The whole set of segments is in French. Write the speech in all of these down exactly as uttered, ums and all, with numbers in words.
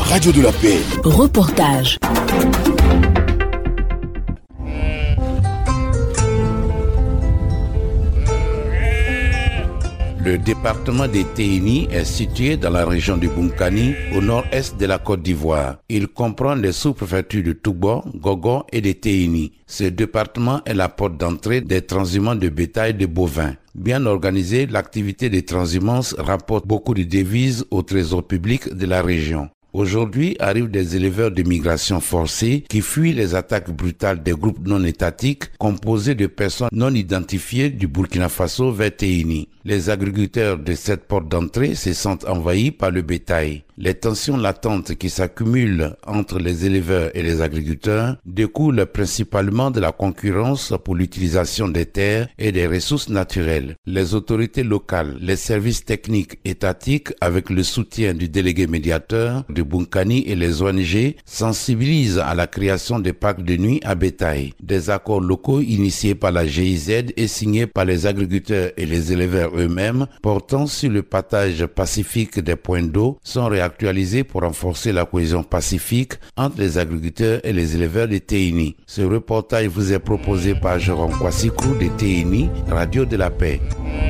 radio de la paix. Reportage. Le département des Téini est situé dans la région du Bunkani, au nord-est de la Côte d'Ivoire. Il comprend les sous-préfectures de Toubon, Gogo et de Téini. Ce département est la porte d'entrée des transhumants de bétail de bovins. Bien organisée, l'activité des transhumance rapporte beaucoup de devises au trésor public de la région. Aujourd'hui arrivent des éleveurs de migration forcée qui fuient les attaques brutales des groupes non étatiques composés de personnes non identifiées du Burkina Faso vers Téini. Les agriculteurs de cette porte d'entrée se sentent envahis par le bétail. Les tensions latentes qui s'accumulent entre les éleveurs et les agriculteurs découlent principalement de la concurrence pour l'utilisation des terres et des ressources naturelles. Les autorités locales, les services techniques étatiques avec le soutien du délégué médiateur du Bunkani et les O N G sensibilisent à la création des parcs de nuit à bétail. Des accords locaux initiés par la G I Z et signés par les agriculteurs et les éleveurs eux-mêmes portant sur le partage pacifique des points d'eau sont réactualisés pour renforcer la cohésion pacifique entre les agriculteurs et les éleveurs de Téini. Ce reportage vous est proposé par Jérôme Kwasikou de Téini, Radio de la Paix.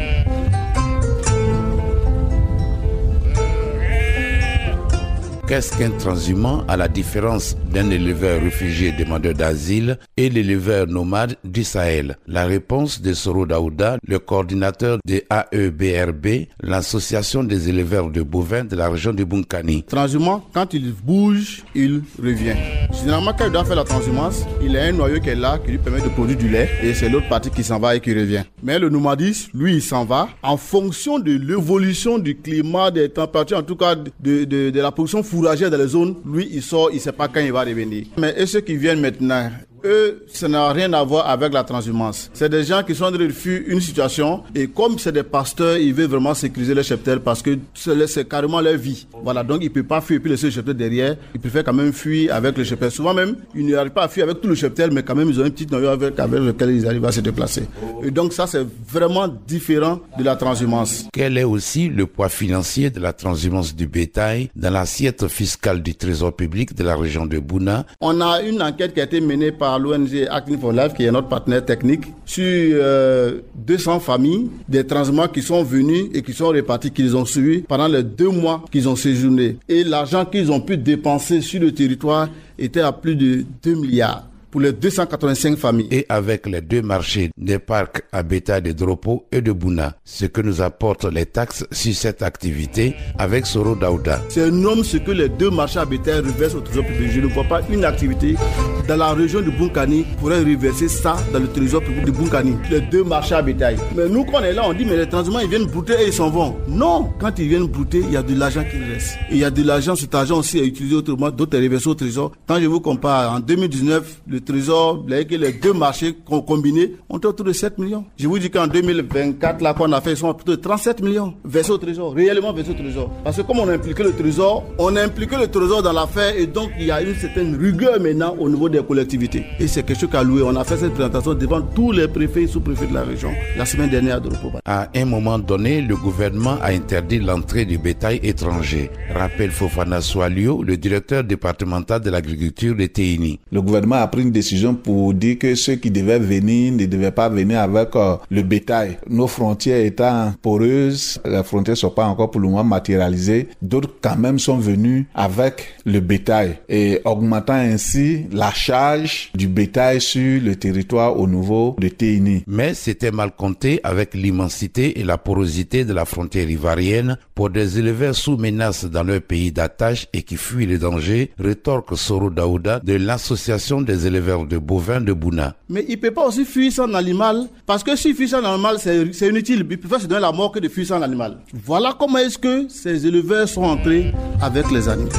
Qu'est-ce qu'un transhumant à la différence d'un éleveur réfugié demandeur d'asile et l'éleveur nomade du Sahel? La réponse de Soro Daouda, le coordinateur de A E B R B, l'association des éleveurs de bovins de la région de Bunkani. Transhumant, quand il bouge, il revient. Généralement, quand il doit faire la transhumance, il a un noyau qui est là, qui lui permet de produire du lait, et c'est l'autre partie qui s'en va et qui revient. Mais le nomadisme, lui, il s'en va en fonction de l'évolution du climat, des températures, en tout cas de, de, de la production fourragère dans les zones. Lui, il sort, il ne sait pas quand il va revenir. Mais et ceux qui viennent maintenant, eux, ça n'a rien à voir avec la transhumance. C'est des gens qui sont en train de fuir une situation et comme c'est des pasteurs, ils veulent vraiment sécuriser les cheptels parce que c'est, c'est carrément leur vie. Voilà, donc ils ne peuvent pas fuir et puis laisser le cheptel derrière. Ils préfèrent quand même fuir avec le cheptel. Souvent même, ils n'arrivent pas à fuir avec tout le cheptel, mais quand même, ils ont un petit noyau avec, avec lequel ils arrivent à se déplacer. Et donc ça, c'est vraiment différent de la transhumance. Quel est aussi le poids financier de la transhumance du bétail dans l'assiette fiscale du trésor public de la région de Bouna? On a une enquête qui a été menée par l'O N G Acting for Life, qui est notre partenaire technique, sur euh, deux cents familles, des transhumants qui sont venus et qui sont répartis, qu'ils ont suivis pendant les deux mois qu'ils ont séjourné. Et l'argent qu'ils ont pu dépenser sur le territoire était à plus de deux milliards. Pour les deux cent quatre-vingt-cinq familles. Et avec les deux marchés des parcs à bétail de Dropo et de Bouna, ce que nous apportent les taxes sur cette activité avec Soro Daouda. C'est un homme ce que les deux marchés à bétail reversent au trésor public. Je ne vois pas une activité dans la région du Bunkani pourrait reverser ça dans le trésor public du Bunkani. Les deux marchés à bétail. Mais nous, quand on est là, on dit, mais les transhumants, ils viennent brouter et ils s'en vont. Non, quand ils viennent brouter, il y a de l'argent qui reste. Et il y a de l'argent, cet argent aussi est utilisé autrement, d'autres est reversé au trésor. Quand je vous compare, en deux mille dix-neuf, le trésor, les deux marchés combinés ont autour de sept millions. Je vous dis qu'en deux mille vingt-quatre, là, qu'on a fait, ils sont plutôt de trente-sept millions versés au trésor, réellement versés au trésor. Parce que comme on a impliqué le trésor, on a impliqué le trésor dans l'affaire et donc il y a une certaine rigueur maintenant au niveau des collectivités. Et c'est quelque chose qu'à louer. On a fait cette présentation devant tous les préfets et sous-préfets de la région la semaine dernière à Dropo. À un moment donné, le gouvernement a interdit l'entrée du bétail étranger. Rappelle Fofana Swalio, le directeur départemental de l'agriculture de Téini. Le gouvernement a pris une décision pour dire que ceux qui devaient venir ne devaient pas venir avec euh, le bétail. Nos frontières étant poreuses, les frontières ne sont pas encore pour le moment matérialisées. D'autres quand même sont venus avec le bétail et augmentant ainsi la charge du bétail sur le territoire au niveau de Téini. Mais c'était mal compté avec l'immensité et la porosité de la frontière ivoirienne pour des éleveurs sous menace dans leur pays d'attache et qui fuient les dangers, rétorque Soro Daouda de l'association des éleveurs de bovins de Bouna. Mais il ne peut pas aussi fuir son animal, parce que s'il fuit son animal, c'est, c'est inutile. Il peut pas se donner la mort que de fuir son animal. Voilà comment est-ce que ces éleveurs sont entrés avec les animaux.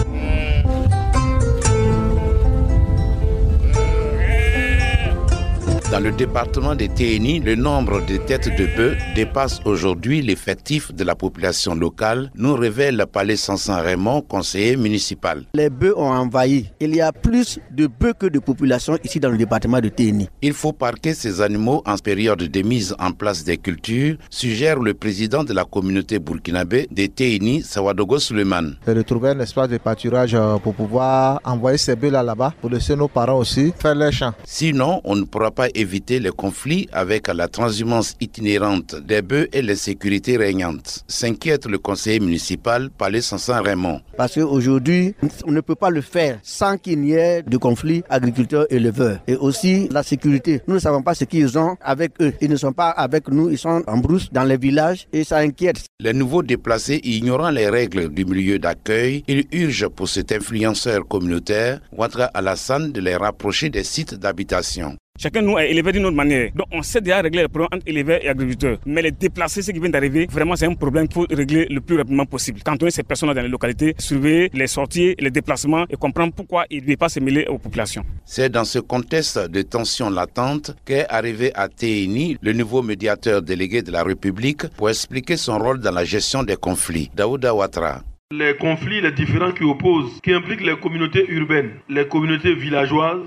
Dans le département de Téhéni, le nombre de têtes de bœufs dépasse aujourd'hui l'effectif de la population locale, nous révèle Palais Sansan Raymond, conseiller municipal. Les bœufs ont envahi. Il y a plus de bœufs que de population ici dans le département de Téhéni. Il faut parquer ces animaux en période de mise en place des cultures, suggère le président de la communauté burkinabé de Téhéni, Sawadogo Suleiman. C'est de trouver un espace de pâturage pour pouvoir envoyer ces bœufs là-bas, pour laisser nos parents aussi faire les champs. Sinon, on ne pourra pas éviter les conflits avec la transhumance itinérante des bœufs et les sécurités régnantes, s'inquiète le conseiller municipal Palais Sansan Raymond. Parce qu'aujourd'hui, on ne peut pas le faire sans qu'il n'y ait de conflit agriculteurs-éleveurs. Et aussi la sécurité. Nous ne savons pas ce qu'ils ont avec eux. Ils ne sont pas avec nous, ils sont en brousse dans les villages et ça inquiète. Les nouveaux déplacés, ignorant les règles du milieu d'accueil, ils urgent pour cet influenceur communautaire, Ouattara Alassane, de les rapprocher des sites d'habitation. Chacun de nous est élevé d'une autre manière. Donc on sait déjà régler les problèmes entre éleveurs et agriculteurs. Mais les déplacés, ceux qui viennent d'arriver, vraiment c'est un problème qu'il faut régler le plus rapidement possible. Quand on est ces personnes dans les localités, surveiller les sorties, les déplacements et comprendre pourquoi ils ne devaient pas se mêler aux populations. C'est dans ce contexte de tension latente qu'est arrivé à Téhéni le nouveau médiateur délégué de la République pour expliquer son rôle dans la gestion des conflits. Daouda Ouattara. Les conflits, les différends qui opposent, qui impliquent les communautés urbaines, les communautés villageoises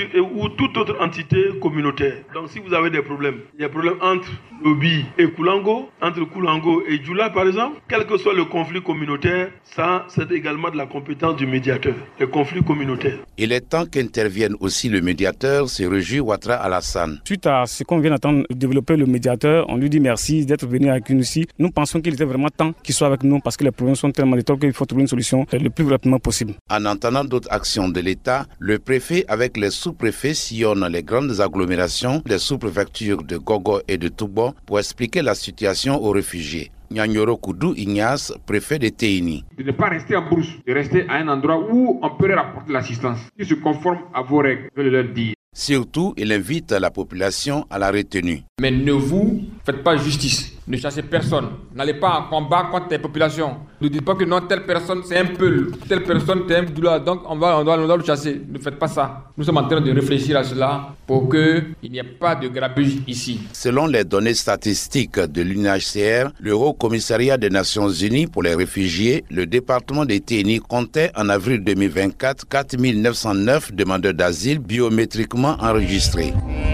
ou toute autre entité communautaire. Donc si vous avez des problèmes, il y a des problèmes entre Lobi et Koulango, entre Koulango et Djoula par exemple, quel que soit le conflit communautaire, ça c'est également de la compétence du médiateur, les conflits communautaires. Il est temps qu'intervienne aussi le médiateur, se réjouit Ouattara Alassane. Suite à ce qu'on vient d'entendre développer le médiateur, on lui dit merci d'être venu avec nous ici. Nous pensons qu'il était vraiment temps qu'il soit avec nous parce que les problèmes sont tellement détaillés qu'il faut trouver une solution le plus rapidement possible. En entendant d'autres actions de l'État, le préfet avec les sous-préfets sillonnent les grandes agglomérations des sous-préfectures de Gogo et de Toubon pour expliquer la situation aux réfugiés. Nyanyoro Koudou Ignace, préfet de Téhéni. De ne pas rester en brousse, de rester à un endroit où on peut leur apporter l'assistance, qui se conforme à vos règles, je vais leur dire. Surtout, il invite la population à la retenue. Mais ne vous faites pas justice. Ne chassez personne. N'allez pas en combat contre les populations. Ne dites pas que non, telle personne c'est un peu, telle personne c'est un douleur, donc on va, on doit, on doit le chasser. Ne faites pas ça. Nous sommes en train de réfléchir à cela pour qu'il n'y ait pas de grabuge ici. Selon les données statistiques de l'U N H C R, le Haut Commissariat des Nations Unies pour les réfugiés, le département de Téhéni comptait en avril deux mille vingt-quatre quatre mille neuf cent neuf demandeurs d'asile biométriquement enregistrés.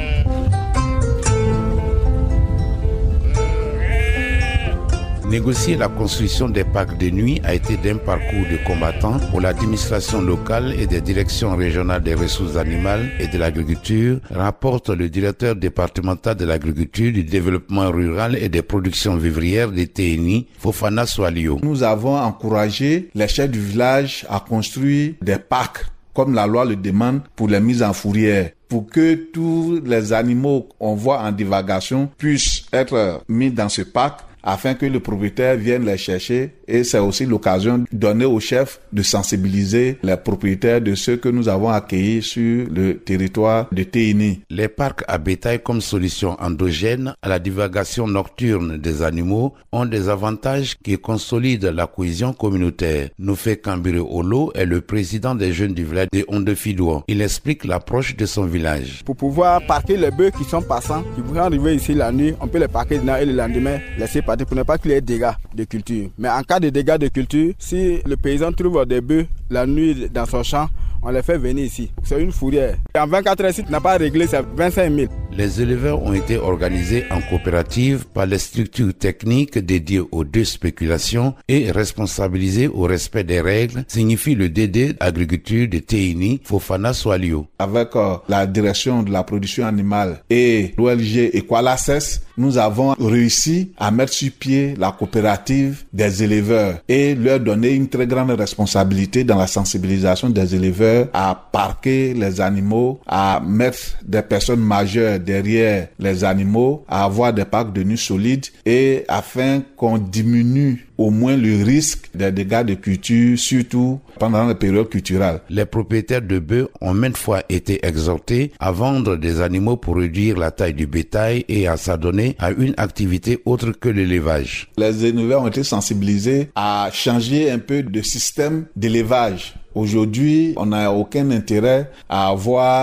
Négocier la construction des parcs de nuit a été d'un parcours de combattants pour l'administration locale et des directions régionales des ressources animales et de l'agriculture, rapporte le directeur départemental de l'agriculture, du développement rural et des productions vivrières de Téhéni, Fofana Swalio. Nous avons encouragé les chefs du village à construire des parcs, comme la loi le demande, pour les mises en fourrière, pour que tous les animaux qu'on voit en divagation puissent être mis dans ce parc, afin que le propriétaire vienne les chercher. Et c'est aussi l'occasion de donner au chef de sensibiliser les propriétaires de ceux que nous avons accueillis sur le territoire de Téhéni. Les parcs à bétail comme solution endogène à la divagation nocturne des animaux ont des avantages qui consolident la cohésion communautaire. Noufé Kambire Olo est le président des jeunes du village de Ondefidouan. Il explique l'approche de son village. Pour pouvoir parquer les bœufs qui sont passants, qui vont arriver ici la nuit, on peut les parquer dedans et le lendemain laisser partir pour ne pas qu'il y ait de dégâts de culture. Mais en cas de dégâts de culture, si le paysan trouve des bœufs la nuit dans son champ, on les fait venir ici. C'est une fourrière. En vingt-quatre heures, si tu n'as pas réglé, c'est vingt-cinq mille. Les éleveurs ont été organisés en coopérative par les structures techniques dédiées aux deux spéculations et responsabilisés au respect des règles, signifie le D D agriculture de Téhéni, Fofana Swalio. Avec euh, la direction de la production animale et l'O L G Equalaccess, nous avons réussi à mettre sur pied la coopérative des éleveurs et leur donner une très grande responsabilité dans la sensibilisation des éleveurs à parquer les animaux, à mettre des personnes majeures derrière les animaux, à avoir des parcs de nuit solides et afin qu'on diminue au moins le risque des dégâts de culture, surtout pendant les périodes culturelles. Les propriétaires de bœufs ont maintes fois été exhortés à vendre des animaux pour réduire la taille du bétail et à s'adonner à une activité autre que l'élevage. Les éleveurs ont été sensibilisés à changer un peu de système d'élevage. Aujourd'hui, on n'a aucun intérêt à avoir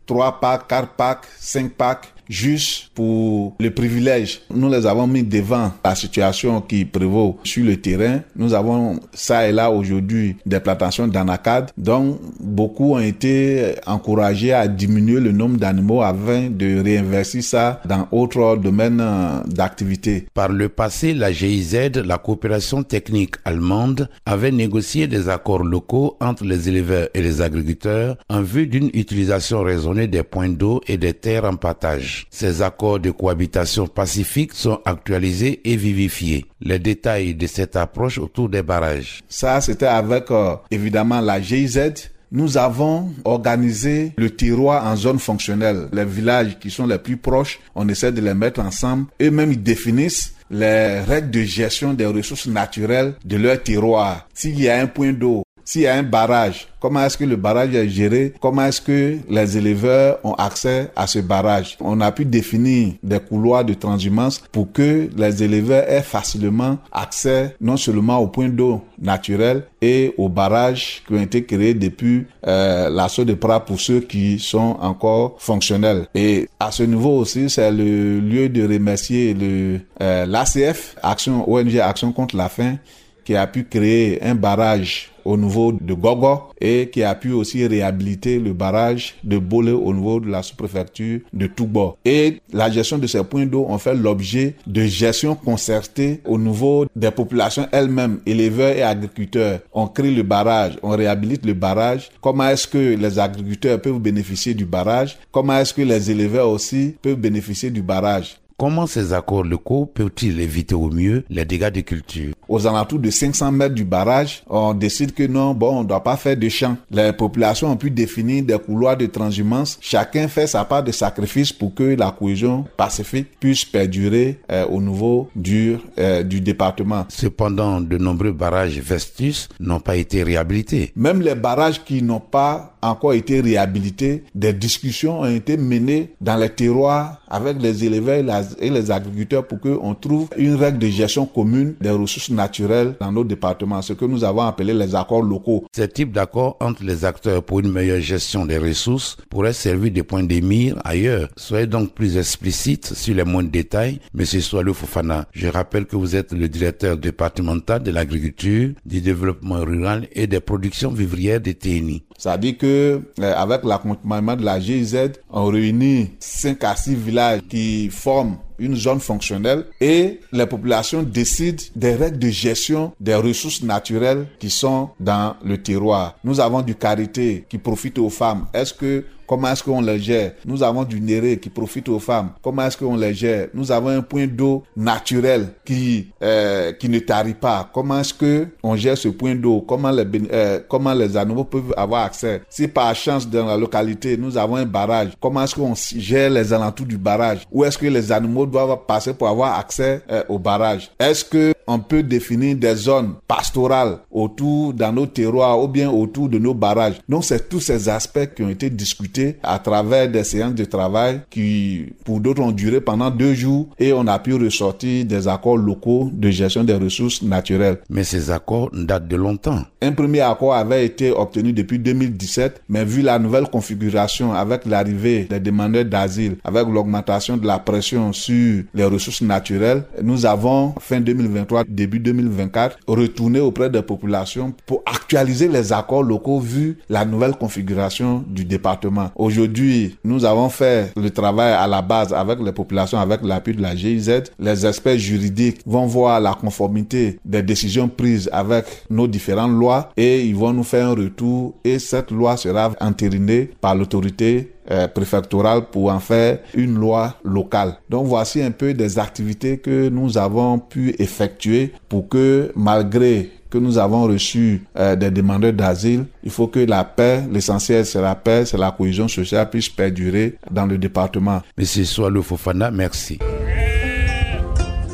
trois packs, quatre packs, cinq packs, juste pour le privilège. Nous les avons mis devant la situation qui prévaut sur le terrain. Nous avons ça et là aujourd'hui des plantations d'anacarde. Donc, beaucoup ont été encouragés à diminuer le nombre d'animaux afin de réinvestir ça dans d'autres domaines d'activité. Par le passé, la G I Z, la coopération technique allemande, avait négocié des accords locaux entre les éleveurs et les agriculteurs en vue d'une utilisation raisonnée des points d'eau et des terres en pâtage. Ces accords de cohabitation pacifique sont actualisés et vivifiés. Les détails de cette approche autour des barrages. Ça, c'était avec euh, évidemment la G I Z. Nous avons organisé le terroir en zone fonctionnelle. Les villages qui sont les plus proches, on essaie de les mettre ensemble. Eux-mêmes, ils définissent les règles de gestion des ressources naturelles de leur terroir. S'il y a un point d'eau, s'il y a un barrage, comment est-ce que le barrage est géré? Comment est-ce que les éleveurs ont accès à ce barrage? On a pu définir des couloirs de transhumance pour que les éleveurs aient facilement accès non seulement aux points d'eau naturels et aux barrages qui ont été créés depuis euh, l'assaut de Prat pour ceux qui sont encore fonctionnels. Et à ce niveau aussi, c'est le lieu de remercier le euh, l'A C F, Action, O N G Action contre la faim, qui a pu créer un barrage au niveau de Gogo et qui a pu aussi réhabiliter le barrage de Bolé au niveau de la sous-préfecture de Tougbo. Et la gestion de ces points d'eau ont fait l'objet de gestion concertée au niveau des populations elles-mêmes, éleveurs et agriculteurs. On crée le barrage, on réhabilite le barrage. Comment est-ce que les agriculteurs peuvent bénéficier du barrage? Comment est-ce que les éleveurs aussi peuvent bénéficier du barrage? Comment ces accords locaux peuvent-ils éviter au mieux les dégâts de culture? Aux alentours de cinq cents mètres du barrage, on décide que non, bon, on ne doit pas faire de champs. Les populations ont pu définir des couloirs de transhumance. Chacun fait sa part de sacrifice pour que la cohésion pacifique puisse perdurer euh, au niveau du, euh, du département. Cependant, de nombreux barrages Vestus n'ont pas été réhabilités. Même les barrages qui n'ont pas encore été réhabilités, des discussions ont été menées dans les terroirs avec les éleveurs et, la, et les agriculteurs pour qu'on trouve une règle de gestion commune des ressources naturelles dans nos départements, ce que nous avons appelé les accords locaux. Ce type d'accord entre les acteurs pour une meilleure gestion des ressources pourrait servir de point de mire ailleurs. Soyez donc plus explicite sur les moindres détails, M. Swalou Fofana. Je rappelle que vous êtes le directeur départemental de l'agriculture, du développement rural et des productions vivrières de T N I. Ça dit que euh, avec l'accompagnement de la G I Z, on réunit cinq à six villages qui forment une zone fonctionnelle et les populations décident des règles de gestion des ressources naturelles qui sont dans le terroir. Nous avons du karité qui profite aux femmes. Est-ce que Comment est-ce qu'on les gère? Nous avons du néré qui profite aux femmes. Comment est-ce qu'on les gère? Nous avons un point d'eau naturel qui euh, qui ne tarit pas. Comment est-ce que on gère ce point d'eau? Comment les euh, comment les animaux peuvent avoir accès? Si par chance dans la localité nous avons un barrage, comment est-ce qu'on gère les alentours du barrage? Où est-ce que les animaux doivent passer pour avoir accès euh, au barrage? Est-ce que on peut définir des zones pastorales autour dans nos terroirs ou bien autour de nos barrages? Donc c'est tous ces aspects qui ont été discutés à travers des séances de travail qui, pour d'autres, ont duré pendant deux jours et on a pu ressortir des accords locaux de gestion des ressources naturelles. Mais ces accords datent de longtemps. Un premier accord avait été obtenu depuis deux mille dix-sept, mais vu la nouvelle configuration avec l'arrivée des demandeurs d'asile, avec l'augmentation de la pression sur les ressources naturelles, nous avons, fin deux mille vingt-trois, début deux mille vingt-quatre, retourné auprès des populations pour actualiser les accords locaux vu la nouvelle configuration du département. Aujourd'hui, nous avons fait le travail à la base avec les populations, avec l'appui de la G I Z. Les experts juridiques vont voir la conformité des décisions prises avec nos différentes lois et ils vont nous faire un retour et cette loi sera entérinée par l'autorité Euh, préfectorale pour en faire une loi locale. Donc voici un peu des activités que nous avons pu effectuer pour que malgré que nous avons reçu euh, des demandeurs d'asile, il faut que la paix, l'essentiel c'est la paix, c'est la cohésion sociale puisse perdurer dans le département. Monsieur Swalou Fofana, merci.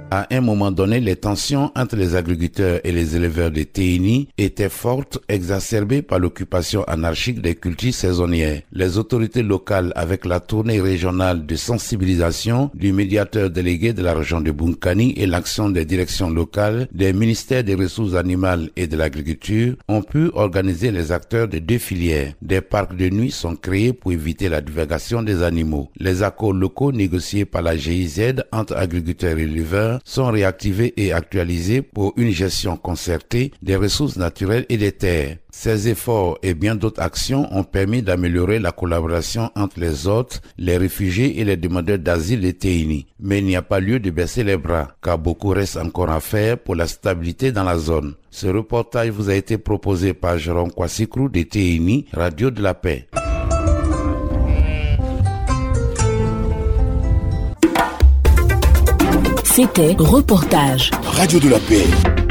À un moment donné, les tensions entre les agriculteurs et les éleveurs de Téhéni étaient fortes, exacerbées par l'occupation anarchique des cultures saisonnières. Les autorités locales, avec la tournée régionale de sensibilisation du médiateur délégué de la région de Bunkani et l'action des directions locales, des ministères des ressources animales et de l'agriculture, ont pu organiser les acteurs de deux filières. Des parcs de nuit sont créés pour éviter la divagation des animaux. Les accords locaux négociés par la G I Z entre agriculteurs et éleveurs sont réactivés et actualisés pour une gestion concertée des ressources naturelles et des terres. Ces efforts et bien d'autres actions ont permis d'améliorer la collaboration entre les hôtes, les réfugiés et les demandeurs d'asile de Téhéni. Mais il n'y a pas lieu de baisser les bras, car beaucoup reste encore à faire pour la stabilité dans la zone. Ce reportage vous a été proposé par Jérôme Kwasikrou de Téhéni, Radio de la Paix. C'était Reportage. Radio de la Paix.